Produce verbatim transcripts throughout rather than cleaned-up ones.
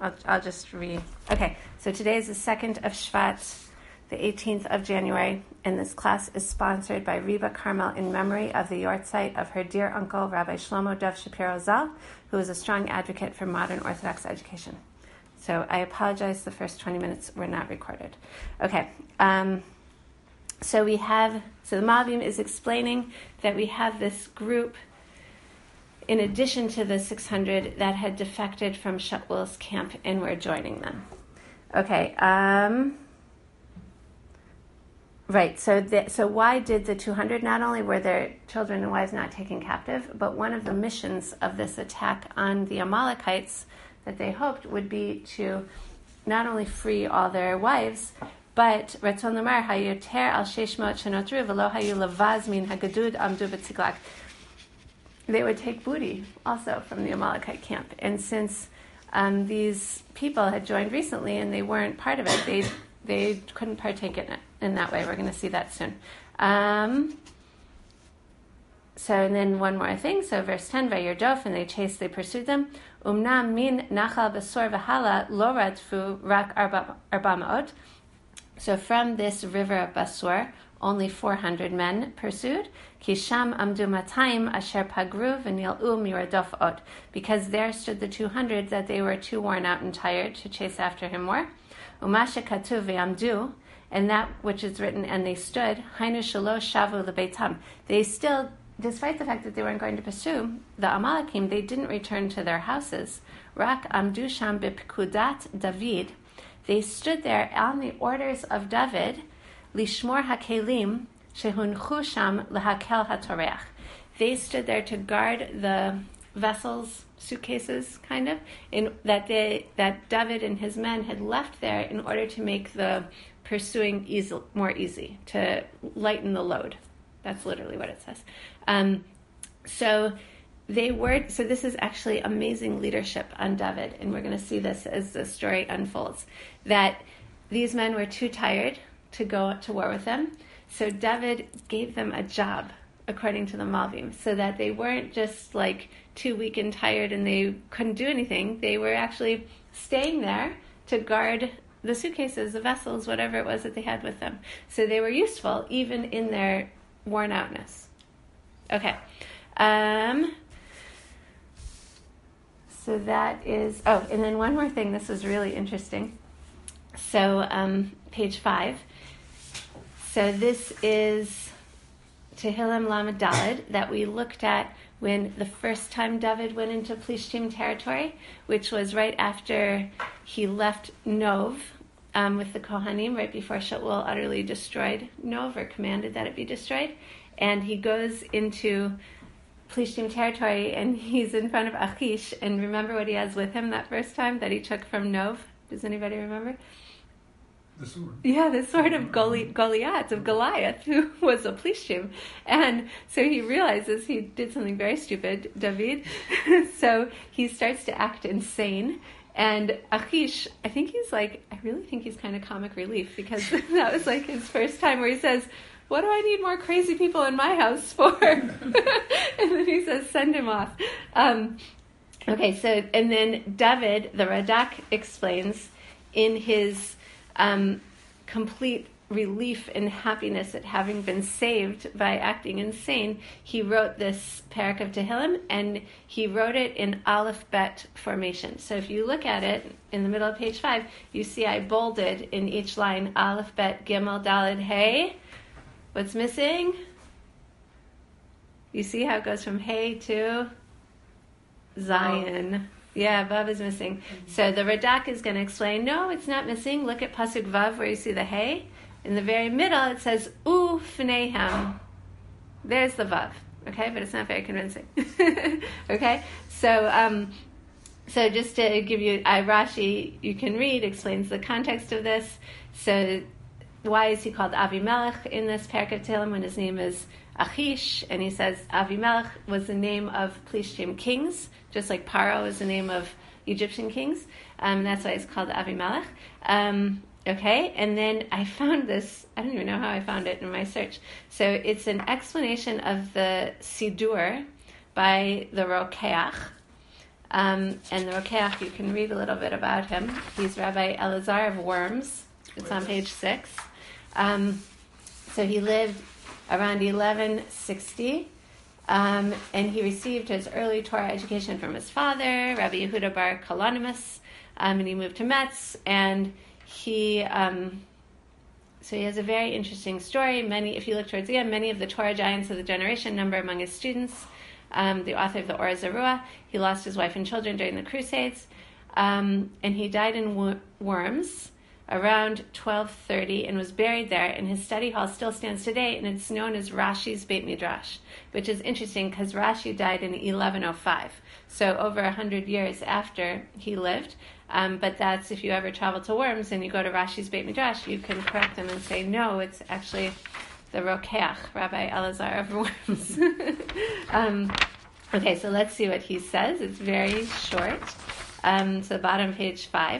I'll, I'll just read. Okay, so today is the second of Shvat, the eighteenth of January, and this class is sponsored by Reba Carmel in memory of the yortzeit of her dear uncle, Rabbi Shlomo Dov Shapiro Zal, who is a strong advocate for modern Orthodox education. So I apologize, the first twenty minutes were not recorded. Okay, um, so we have, so the Malbim is explaining that we have this group, in addition to the six hundred that had defected from Shaul's camp, and we're joining them. Okay, um... Right, so the, so why did the two hundred, not only were their children and wives not taken captive, but one of the missions of this attack on the Amalekites that they hoped would be to not only free all their wives, but Ratzon Lamar Hayoter al Sheshmot Shenotru V'lo Hayu Lavaz Min Hagadud Amdu B'Tziklak. They would take booty also from the Amalekite camp, and since um, these people had joined recently and they weren't part of it, they they couldn't partake in it in that way. We're going to see that soon. Um, so, and then one more thing. So, verse ten, Vayirdof, and they chased, they pursued them. Umnam min nachal besor v'hala lo radfu rak arba ma'ot. So, from this river of Basor, only four hundred men pursued. Kisham amdu matayim asher pagru v'nil'u miradof ot. Because there stood the two hundred that they were too worn out and tired to chase after him more. Umasha katuv v'amdu, and that which is written, and they stood, hainu shelo shavu lebeitam. They still, despite the fact that they weren't going to pursue the Amalekim, they didn't return to their houses. Rak amdu sham b'pkudat David. They stood there on the orders of David, lishmor hakelim shehunchu sham lehakel hatoreach. They stood there to guard the vessels, suitcases, kind of, in that they that David and his men had left there in order to make the pursuing easy, more easy, to lighten the load. That's literally what it says. Um, so they were. So this is actually amazing leadership on David, and we're going to see this as the story unfolds. That these men were too tired to go to war with them, so David gave them a job, according to the Malbim, so that they weren't just like too weak and tired and they couldn't do anything. They were actually staying there to guard the suitcases, the vessels, whatever it was that they had with them. So they were useful even in their worn outness. Okay. Um, so that is, oh, and then one more thing. This was really interesting. So um, page five. So this is Tehillim Lamed Daled that we looked at when the first time David went into Plishtim territory, which was right after he left Nov um, with the Kohanim, right before Shaul utterly destroyed Nov, or commanded that it be destroyed. And he goes into Plishtim territory, and he's in front of Achish. And remember what he has with him that first time that he took from Nov? Does anybody remember? The sword. Yeah, the sword of Goli- Goliath, of Goliath, who was a Plishtim. And so he realizes he did something very stupid, David. So he starts to act insane. And Achish, I think he's like, I really think he's kind of comic relief, because that was like his first time where he says, what do I need more crazy people in my house for? And then he says, send him off. Um, okay, so, and then David, the Radak, explains in his Um, complete relief and happiness at having been saved by acting insane, he wrote this parak of Tehillim, and he wrote it in Aleph Bet formation. So if you look at it in the middle of page five, you see I bolded in each line Aleph Bet Gimel Daled Hey. What's missing? You see how it goes from Hey to Zion. Oh. Yeah, Vav is missing. So the Radak is going to explain, no, it's not missing. Look at Pasuk Vav where you see the Hey. In the very middle it says U Fneihem. There's the Vav. Okay, but it's not very convincing. Okay, so um, so just to give you, I Rashi, you can read, explains the context of this. So why is he called Avimelech in this parak of Tehillim when his name is Achish? And he says Avimelech was the name of Plishtim kings, just like Paro is the name of Egyptian kings. Um, that's why it's called Avimelech. Um, okay, and then I found this, I don't even know how I found it in my search. So it's an explanation of the Sidur by the Rokeach. Um, and the Rokeach, you can read a little bit about him. He's Rabbi Elazar of Worms. It's on page six. Um, so he lived around eleven sixty, um, and he received his early Torah education from his father, Rabbi Yehuda bar Kalonymus, um, and he moved to Metz, and he... Um, So he has a very interesting story. Many, if you look towards the end, many of the Torah giants of the generation number among his students. Um, the author of the Or Zarua, he lost his wife and children during the Crusades, um, and he died in Wo- Worms around twelve thirty and was buried there. And his study hall still stands today, and it's known as Rashi's Beit Midrash, which is interesting because Rashi died in eleven oh five, so over a hundred years after he lived. Um, but that's, if you ever travel to Worms and you go to Rashi's Beit Midrash, you can correct them and say, no, it's actually the Rokeach, Rabbi Elazar of Worms. um, okay, so let's see what he says. It's very short. Um, so bottom page five.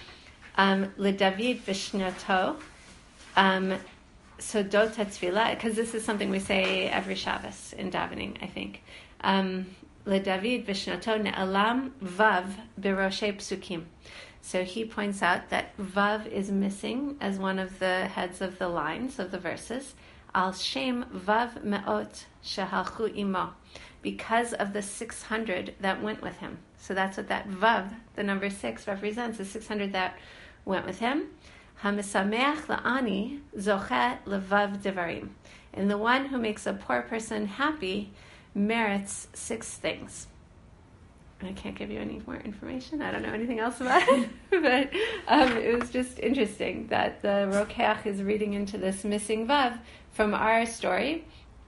Um, LeDavid Vishnato. Um, so Dot Tefillah, because this is something we say every Shabbos in davening, I think. Um, LeDavid Vishnato Ne'alam Vav Biroshe Psukim. So he points out that Vav is missing as one of the heads of the lines of the verses. Al Shem Vav Me'ot Shehalchu Imo, because of the six hundred that went with him. So that's what that Vav, the number six, represents, the six hundred that went with him. HaMesameach La'ani Zoche Levav Devarim. And the one who makes a poor person happy merits six things. I can't give you any more information. I don't know anything else about it. But um, it was just interesting that the Rokeach is reading into this missing Vav from our story,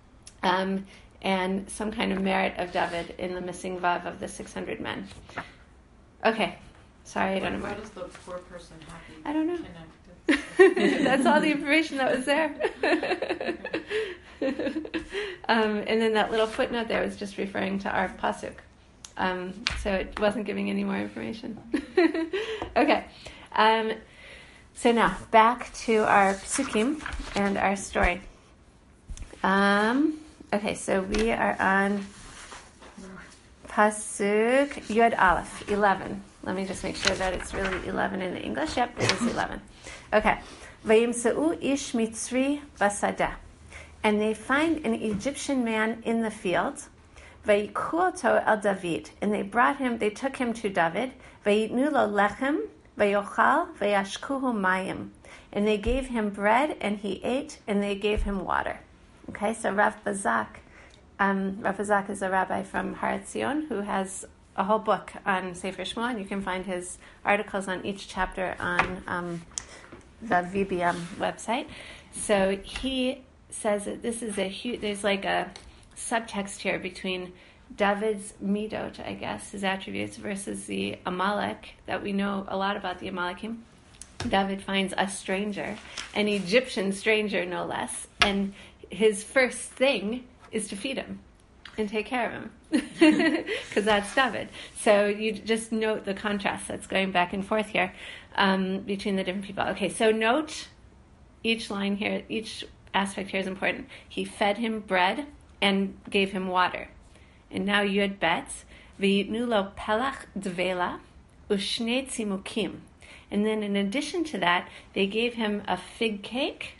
um, and some kind of merit of David in the missing Vav of the six hundred men. Okay. Sorry, I don't know more. How does the poor person happy I don't know. connect? That's all the information that was there. um, and then that little footnote there was just referring to our pasuk. Um, so it wasn't giving any more information. Okay. Um, so now, back to our psukim and our story. Um, okay, so we are on pasuk Yud Aleph, eleven. Let me just make sure that it's really eleven in the English. Yep, it is eleven. Okay. Vayimseu ish mitzri basadah. And they find an Egyptian man in the field. Vayikhu oto el David. And they brought him, they took him to David. Vayitnu lo lechem, vayochal, vayashkuhu mayim. And they gave him bread, and he ate, and they gave him water. Okay, so Rav Bazak, um, Rav Bazak is a rabbi from Har Etzion who has a whole book on Sefer Shmuel, and you can find his articles on each chapter on um, the V B M website. So he says that this is a huge, there's like a subtext here between David's midot, I guess, his attributes, versus the Amalek, that we know a lot about the Amalekim. David finds a stranger, an Egyptian stranger no less, and his first thing is to feed him and take care of him, because that's David. So you just note the contrast that's going back and forth here um, between the different people. Okay, so note each line here, each aspect here is important. He fed him bread and gave him water. And now Yud Bet, v'yitnu lo pelach dvela u'shnei tzimukim. And then in addition to that, they gave him a fig cake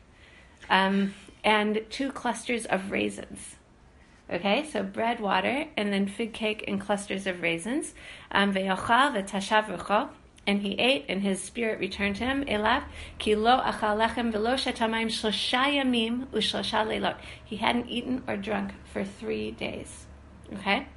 um, and two clusters of raisins. Okay, so bread, water, and then fig cake and clusters of raisins. Um, Ve'yochal v'tashav rucho, and he ate, and his spirit returned to him. Elav ki lo achal lechem v'lo shatamayim shlosha yamim u'shlosha leilot. He hadn't eaten or drunk for three days. Okay,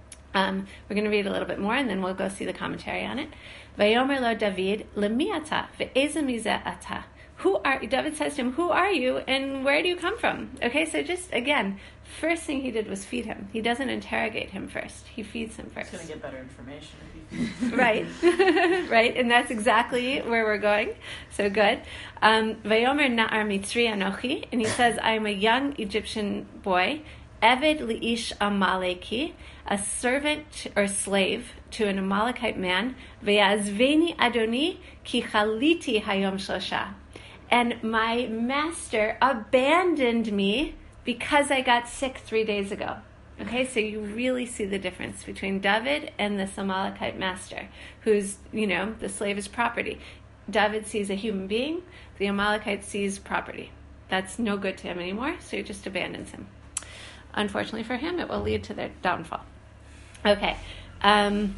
um, we're going to read a little bit more, and then we'll go see the commentary on it. Vayomer lo David lemi ata ve'eze mizeh ata. Who are, David says to him, who are you and where do you come from? Okay, so just, again, first thing he did was feed him. He doesn't interrogate him first. He feeds him first. He's going to get better information if he feeds him. Right. Right, and that's exactly where we're going. So good. Um, Vayomer na'ar mitzri anochi, and he says, I am a young Egyptian boy, Eved li'ish Amaleki, a servant or slave to an Amalekite man, Ve'azveni Adoni ki chaliti hayom shlosha. And my master abandoned me because I got sick three days ago. Okay, so you really see the difference between David and this Amalekite master, who's, you know, the slave is property. David sees a human being, the Amalekite sees property. That's no good to him anymore, so he just abandons him. Unfortunately for him, it will lead to their downfall. Okay. Um,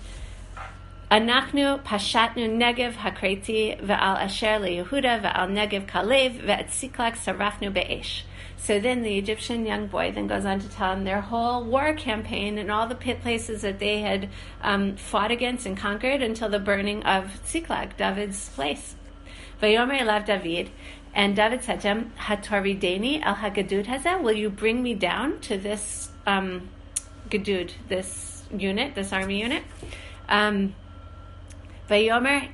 Anachnu pashatnu Negev hakreti ve'al asher leYehuda ve'al Negev kalev ve'et Siklag sarachnu be'esh. So then the Egyptian young boy then goes on to tell him their whole war campaign and all the pit places that they had um, fought against and conquered until the burning of Siklag, David's place. Vayomer elav David, and David said to him, Hatorideni el hagadud hazeh, will you bring me down to this um, gadud, this unit, this army unit? Um, Vayomer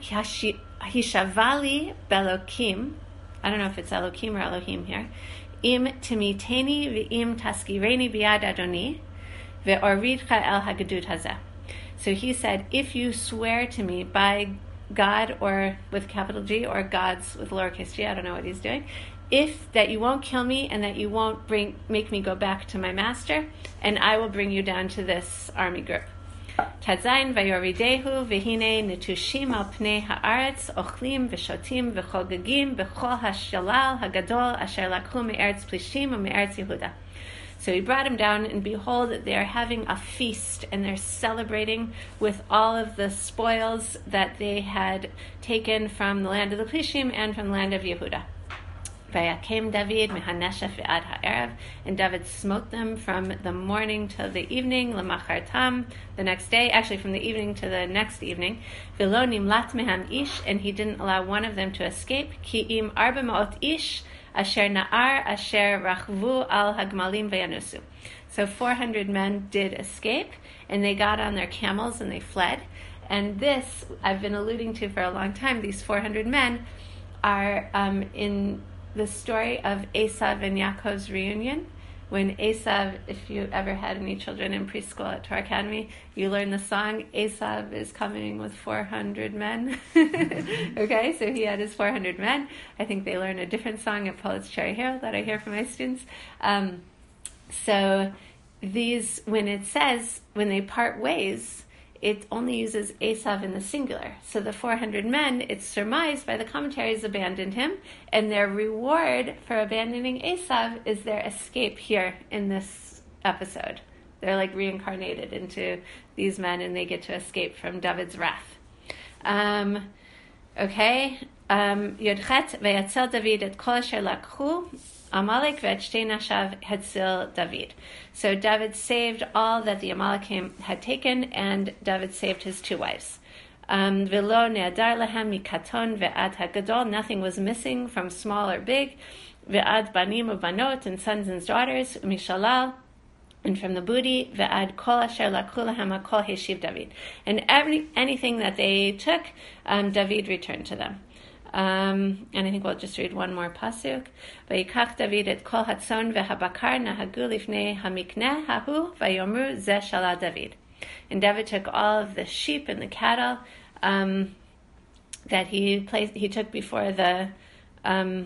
hishavali belokim, I don't know if it's Elokim or Elohim here, Im timiteni v'im taskireni biyad Adoni ve'oridcha el hagadud hazeh. So he said, if you swear to me by God, or with capital G, or gods with lowercase g, I don't know what he's doing, if that you won't kill me and that you won't bring make me go back to my master, and I will bring you down to this army group. Tadzayin vayoridehu v'hine netushim al pnei haaretz ochlim v'shotim v'chogagim b'chol hashalal hagadol asher lakhu me'eretz plishtim u'me'eretz Yehuda. So he brought him down, and behold, they are having a feast, and they're celebrating with all of the spoils that they had taken from the land of the Plishtim and from the land of Yehuda. Vayakem David mehaneshef ve'ad ha'erev, and David smote them from the morning till the evening, lemachartam, the next day, actually from the evening to the next evening, v'lo nimlat meham ish, and he didn't allow one of them to escape, ki im arba ma'ot ish, asher na'ar asher rachvu al hagmalim ve'yanusu. So four hundred men did escape, and they got on their camels and they fled. And this, I've been alluding to for a long time, these four hundred men are um, in the story of Esav and Yaakov's reunion. When Esav, if you ever had any children in preschool at Torah Academy, you learn the song, Esav is coming with four hundred men. Okay, so he had his four hundred men. I think they learn a different song at Poets Cherry Hill that I hear from my students. Um, so these, when it says, when they part ways, it only uses Esav in the singular. So the four hundred men, it's surmised by the commentaries, abandoned him, and their reward for abandoning Esav is their escape here in this episode. They're like reincarnated into these men, and they get to escape from David's wrath. Um, okay. Yodchet v'yatzel David et kol asher lakhu Amalek ve'et shtei nashav hatzil David. So David saved all that the Amalekim had taken, and David saved his two wives. Um, V'lo ne'adar lahem mikaton ve'ad hagadol. Nothing was missing from small or big. Ve'ad banim u'banot, and sons and daughters. Mishalal, and from the booty. Ve'ad kol asher lakhu lahem hakol heshiv David. And every, anything that they took, um, David returned to them. Um, and I think we'll just read one more pasuk. Vayikach David et kol hatzon ve'habakar nahagu lifnei hamikneh hahu vayomru zeh shala David. And David took all of the sheep and the cattle um, that he placed. He took before the um,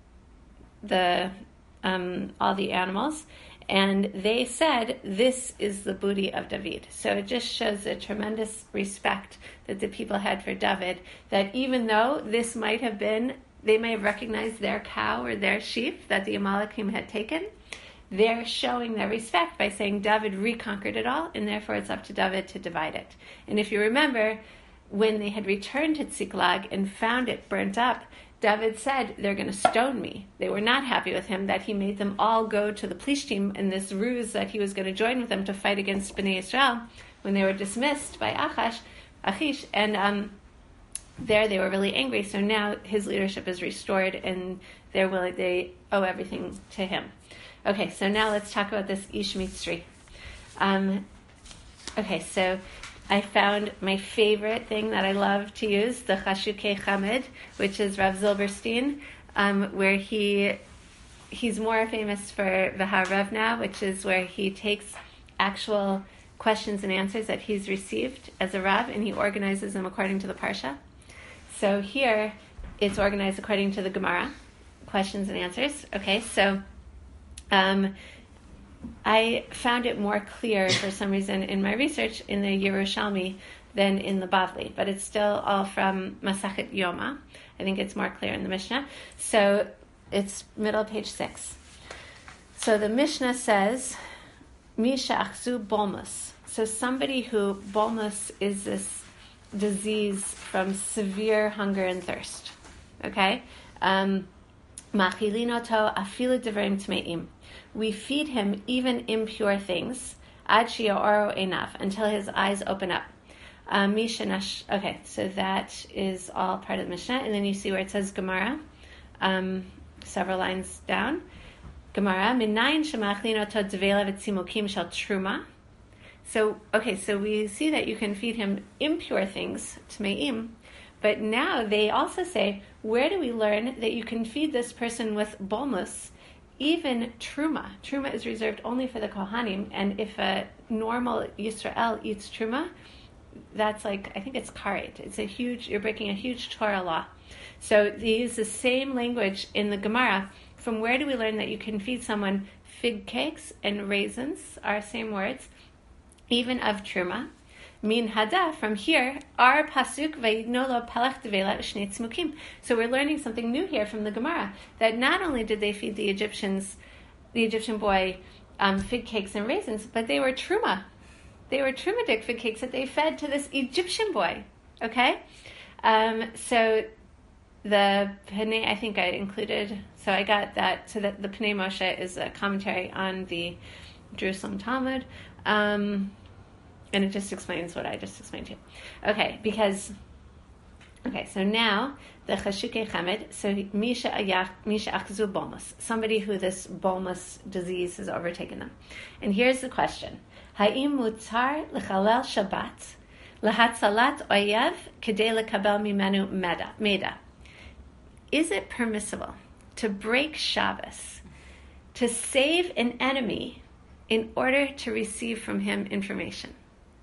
the um, all the animals. And they said, this is the booty of David. So it just shows a tremendous respect that the people had for David, that even though this might have been, they may have recognized their cow or their sheep that the Amalekim had taken, they're showing their respect by saying David reconquered it all, and therefore it's up to David to divide it. And if you remember, when they had returned to Tziklag and found it burnt up, David said, they're going to stone me. They were not happy with him that he made them all go to the Plishtim in this ruse that he was going to join with them to fight against Bnei Israel when they were dismissed by Achash, Achish. And um, there they were really angry. So now his leadership is restored, and they're willing, they owe everything to him. Okay, so now let's talk about this Ish Mitzri. Um, okay, so I found my favorite thing that I love to use, the Chashukei Chamed, which is Rav Zilberstein, um, where he he's more famous for V'harevna, which is where he takes actual questions and answers that he's received as a Rav, and he organizes them according to the Parsha. So here, it's organized according to the Gemara, questions and answers. Okay, so um, I found it more clear for some reason in my research in the Yerushalmi than in the Bavli, but it's still all from Masachet Yoma. I think it's more clear in the Mishnah. So it's middle page six. So the Mishnah says, Misha achzu bolmus. So somebody who, bolmus is this disease from severe hunger and thirst. Okay? Um, Machilinoto afilu devarim tmeim. We feed him even impure things, ad shi'oro enav, until his eyes open up. Um, Mishanash. Okay, so that is all part of the Mishnah. And then you see where it says Gemara, um, several lines down. Gemara, minayin shemachlinoto devela v'tzimukim shel truma. So, okay, so we see that you can feed him impure things, tmeim, but now they also say, where do we learn that you can feed this person with bolmus, even truma? Truma is reserved only for the Kohanim, and if a normal Yisrael eats truma, that's like, I think it's karet. It's a huge, you're breaking a huge Torah law. So they use the same language in the Gemara. From where do we learn that you can feed someone fig cakes and raisins, are same words, even of truma? Min hada, from here, our pasuk vayidnolo pelach devela shnei tzmukim. So we're learning something new here from the Gemara, that not only did they feed the Egyptians, the Egyptian boy, um, fig cakes and raisins, but they were truma. They were trumadik fig cakes that they fed to this Egyptian boy. Okay? Um, so the Pnei, I think I included, so I got that, so that the Pnei Moshe is a commentary on the Jerusalem Talmud, um, and it just explains what I just explained to you. Okay, because, okay, so now, the Chashukei Chamed, so Misha Achzu Bolmus, somebody who this Bolmus disease has overtaken them. And here's the question. Ha'im mutar l'chalel Shabbat, l'hatzalat oyev, kedei lekabel mimenu meda. Is it permissible to break Shabbos, to save an enemy in order to receive from him information?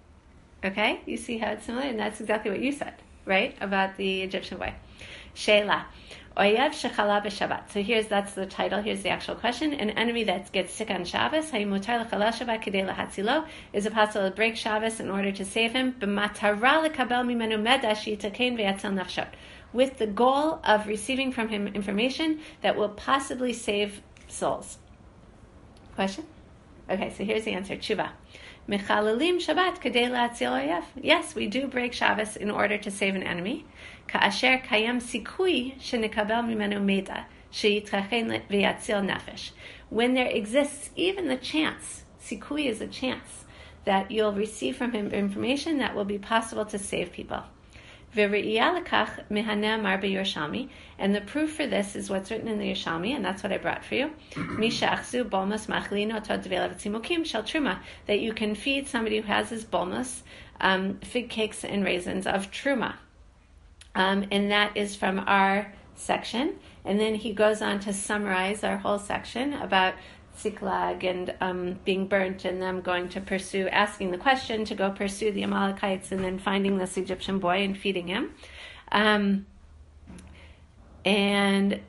Okay, you see how it's similar? And that's exactly what you said, right? About the Egyptian boy. Sheila. Oyev shechala b'Shabbat. So here's, that's the title, here's the actual question. An enemy that gets sick on Shabbos, hayim mutar l'chalel Shabbat kedei lahatzilo, is it possible to break Shabbos in order to save him? B'matara lekabel mimenu meda she'yitaken v'yatzil nafshot. With the goal of receiving from him information that will possibly save souls. Question? Okay, so here's the answer. Tshuva. Mechalalim Shabbat kadei la'atzil oyev. Yes, we do break Shabbos in order to save an enemy. Ka'asher kayam sikui shenikabel mimenu meda sheyitrachen v'yatzil nefesh. When there exists even the chance, sikui is a chance, that you'll receive from him information that will be possible to save people. And the proof for this is what's written in the Yerushalmi, and that's what I brought for you. That you can feed somebody who has his bolmus, um, fig cakes and raisins of truma. Um, and that is from our section. And then he goes on to summarize our whole section about Siklag and um, being burnt, and them going to pursue, asking the question to go pursue the Amalekites, and then finding this Egyptian boy and feeding him. Um, and,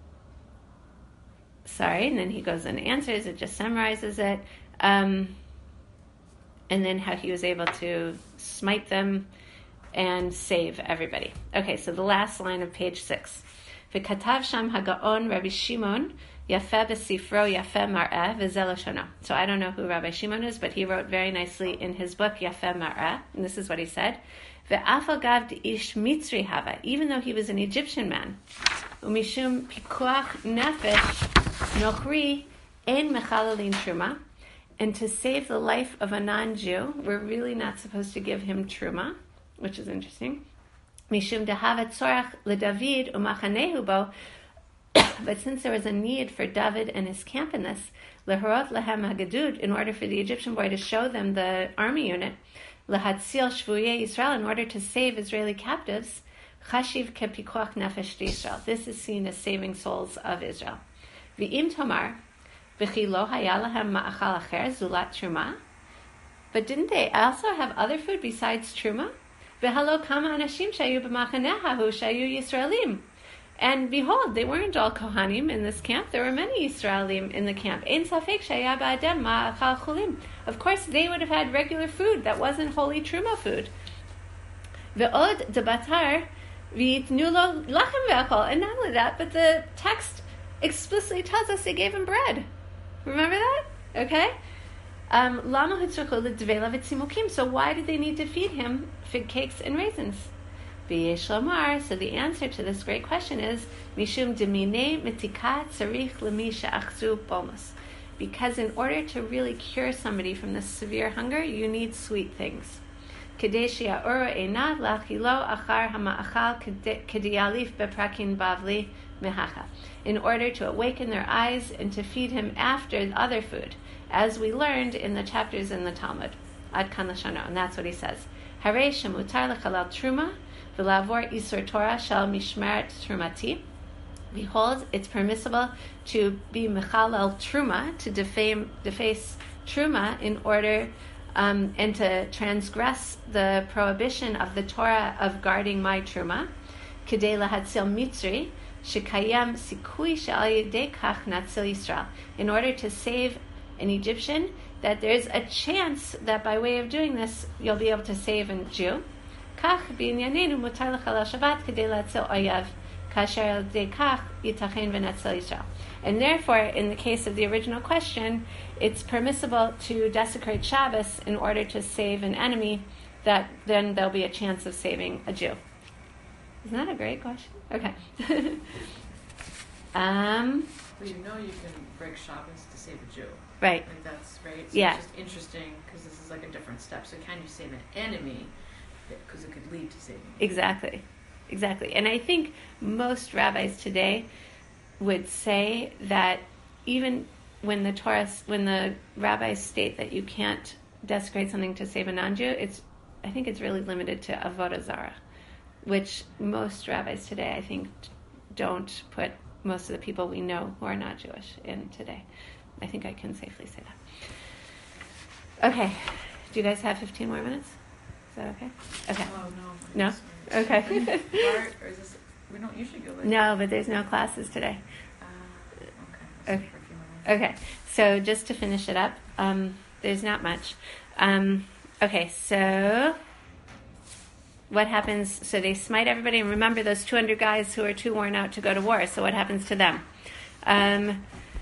sorry, and then he goes and answers, it just summarizes it. Um, and then how he was able to smite them and save everybody. Okay, so the last line of page six. V'katav sham hagaon Rabbi Shimon Yafeh b'sifro Yafeh mar'eh v'zeh lashono. So I don't know who Rabbi Shimon is, but he wrote very nicely in his book Yafeh mar'eh, and this is what he said: Ve'af agav ish mitzri hava, even though he was an Egyptian man, umishum pikuach nefesh nochri ein mechalalin truma, and to save the life of a non-Jew, we're really not supposed to give him truma, which is interesting. Mishum dehavet tzorach leDavid umachanehu bo. But since there was a need for David and his camp in this, leharot lehem hagadud, in order for the Egyptian boy to show them the army unit, lehatzil shvuyei Yisrael, in order to save Israeli captives, chashiv kepikuach nefesh Yisrael. This is seen as saving souls of Israel. V'im tomar, v'chi lo haya lahem ma'achal acher zulat truma. But didn't they also have other food besides truma? V'halo kama anashim shayu b'machanehahu shayu Yisraelim. And behold, they weren't all Kohanim in this camp. There were many Yisraelim in the camp. Ein safek shaya ba'adem ma'achal chulim. Of course, they would have had regular food that wasn't holy truma food. Ve'od debatar v'yitnu lo lachem ve'akol. And not only that, but the text explicitly tells us they gave him bread. Remember that? Okay? Um, Lama hutzrachu l'dvela v'tzimukim. So why did they need to feed him fig cakes and raisins? V'yesh lomar. So the answer to this great question is mishum demine mitika tzarich l'mi she'achzu bolmus. Because in order to really cure somebody from this severe hunger, you need sweet things. Kedei she'a'oro einad lachilo achar hama'achal kediyalif beprakin bavli mehacha. In order to awaken their eyes and to feed him after other food, as we learned in the chapters in the Talmud. Ad kan lashano, and that's what he says. Harei shemutar lechalal truma v'lavor isur Torah shel mishmeret trumati. Behold, it's permissible to be mechalel truma, to defame, deface truma in order um, and to transgress the prohibition of the Torah of guarding my truma. Kedei lahatzil mitzri shekayam sikui she'al yedei kach natzil Yisrael. In order to save an Egyptian, that there's a chance that by way of doing this, you'll be able to save a Jew. Kach b'inyanenu mutar l'chalal Shabbat kedei latzil oyav. And therefore, in the case of the original question, it's permissible to desecrate Shabbos in order to save an enemy, that then there'll be a chance of saving a Jew. Isn't that a great question? Okay. um, well, you know you can break Shabbos to save a Jew. Right. Like that's right. So yeah. It's just interesting because this is like a different step. So can you save an enemy? Because it could lead to saving. Exactly. Exactly. And I think most rabbis today would say that even when the Torah, when the rabbis state that you can't desecrate something to save a non-Jew, it's, I think it's really limited to avodah zarah, which most rabbis today, I think, don't put most of the people we know who are not Jewish in today. I think I can safely say that. Okay. Do you guys have fifteen more minutes? Is that okay? Okay. Oh, no. No? Okay. Or, or is this, we don't usually go like No, but there's no classes today. Uh, okay. Okay. Okay. So just to finish it up, um, there's not much. Um, okay, so what happens? So they smite everybody, and remember those two hundred guys who are too worn out to go to war. So what happens to them? Um,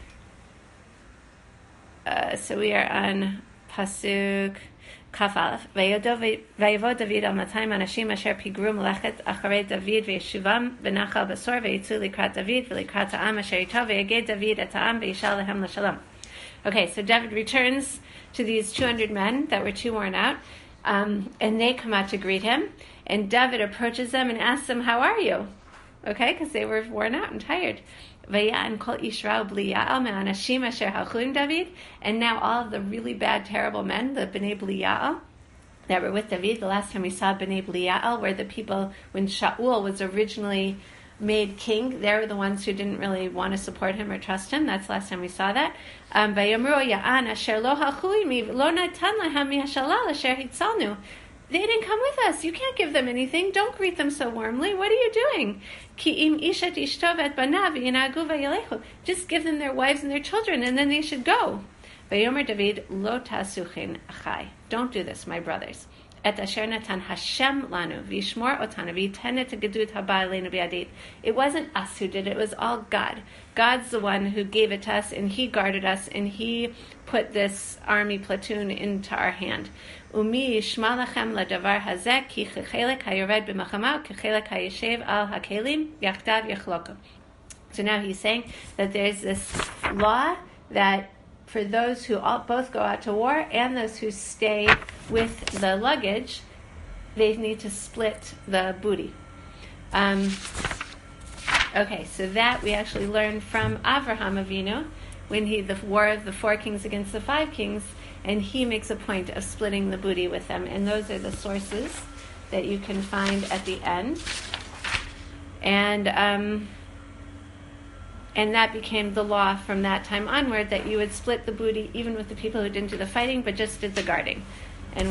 uh, so we are on Pasuk Kaf Aleph. Vayavo David al matayim anashim asher pigru melechet acharei David v'yeshuvam v'nachal basor v'yitzu likrat David v'likrat ha'am asher yitov v'yaged David et ha'am v'yishal lehem l'shalom. Okay, so David returns to these two hundred men that were too worn out, um, and they come out to greet him, and David approaches them and asks them, how are you? Okay, because they were worn out and tired. And now all of the really bad, terrible men, the Bnei Belial, that were with David, the last time we saw Bnei Belial, were the people when Shaul was originally made king. They were the ones who didn't really want to support him or trust him. That's the last time we saw that. Um, they didn't come with us. You can't give them anything. Don't greet them so warmly. What are you doing? Just give them their wives and their children, and then they should go. David, lo tasuchin achai. Don't do this, my brothers. Et asher natan Hashem lanu v'yishmor otanu v'yiten et gedut haba aleinu b'yadid. It wasn't us who did it. It was all God. God's the one who gave it to us, and He guarded us, and He put this army platoon into our hand. Umi yishma lachem ladavar hazeh ki chelek hayored b'machama kechelek hayeshev al hakelim yachdav yachloka. So now he's saying that there's this law that for those who all, both go out to war and those who stay with the luggage, they need to split the booty. Um, okay, so that we actually learned from Avraham Avinu when he the war of the four kings against the five kings, and he makes a point of splitting the booty with them. And those are the sources that you can find at the end. And um, and that became the law from that time onward, that you would split the booty even with the people who didn't do the fighting but just did the guarding. And we're just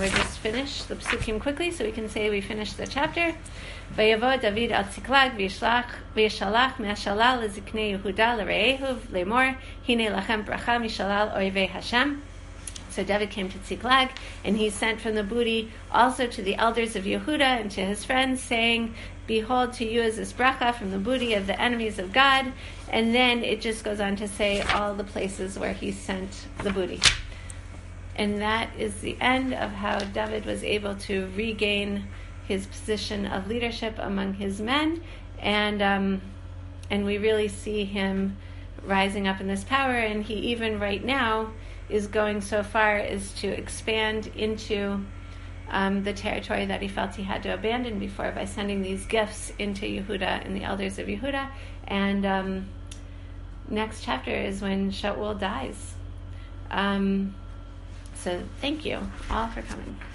finish the psukim quickly so we can say we finished the chapter. Vayavo David al Tsiklag v'yishalach me'ashalal leziknei Yehuda l're'ehu lemor hine lachem bracha mishalal oivei Hashem. So David came to Tsiklag, and he sent from the booty also to the elders of Yehuda and to his friends, saying, behold, to you is this bracha from the booty of the enemies of God. And then it just goes on to say all the places where he sent the booty. And that is the end of how David was able to regain his position of leadership among his men. And um, and we really see him rising up in this power. And he even right now is going so far as to expand into um, the territory that he felt he had to abandon before by sending these gifts into Yehuda and the elders of Yehuda. And um, next chapter is when Shaul dies. Um, so thank you all for coming.